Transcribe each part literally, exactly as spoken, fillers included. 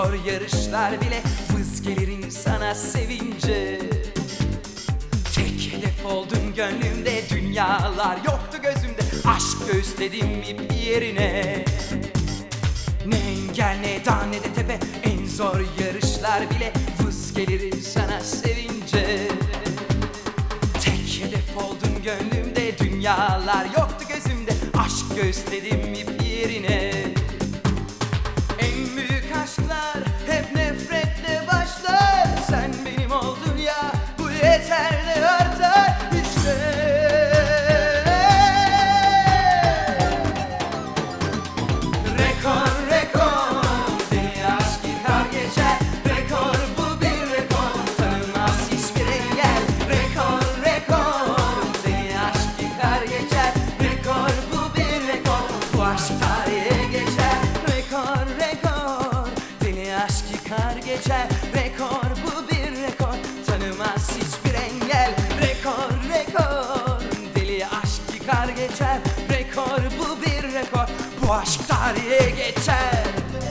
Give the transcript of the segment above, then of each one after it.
zor yarışlar bile vız gelir insana sevince. Tek hedef oldun gönlümde, dünyalar yoktu gözümde. Aşk göğüsledim ip yerine. Ne engel ne dağ ne de tepe, en zor yarışlar bile vız gelir insana sevince. Tek hedef oldun gönlümde, dünyalar yoktu gözümde. Aşk göğüsledim ip yerine. En büyük aşklar hep nefretle başlar. Sen benim oldun ya, bu yeter de artar işte. Rekor rekor, deli aşk yıkar geçer. Rekor bu bir rekor, tanımaz hiçbir engel. Rekor rekor, deli aşk yıkar geçer. Rekor bu bir rekor, bu aşk tarihe geçer. Rekor rekor, deli aşk yıkar geçer. Rekor bu bir rekor, tanımaz hiçbir engel. Rekor rekor, deli aşk yıkar geçer. Rekor bu bir rekor, bu aşk tarihe geçer.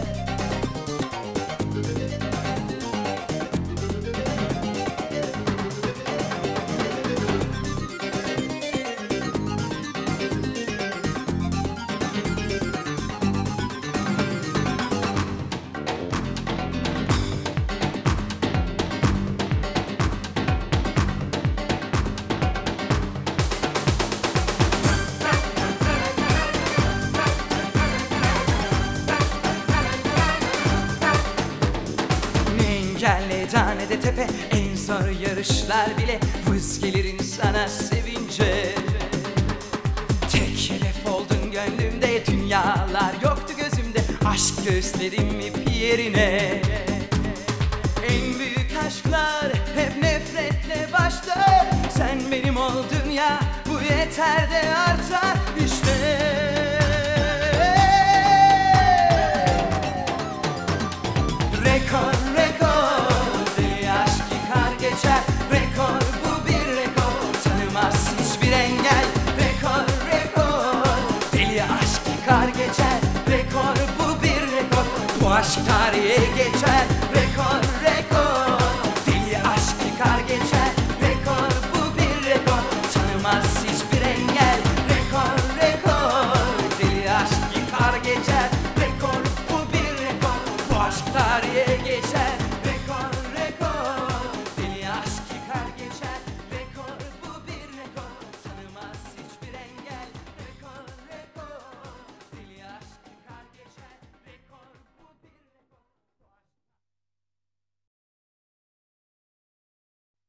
Ne tane de tepe, en zor yarışlar bile vız gelir insana sevince. Tek hedef oldun gönlümde, dünyalar yoktu gözümde. Aşk göğüsledim ip yerine. En büyük aşklar hep nefretle başlar. Sen benim oldun ya, bu yeter de artar işte. Rekor rekor, deli aşk yıkar geçer. Rekor bu bir rekor, tanımaz hiçbir engel. Rekor rekor, deli aşk yıkar geçer. Rekor bu bir rekor, bu aşk tarihe geçer.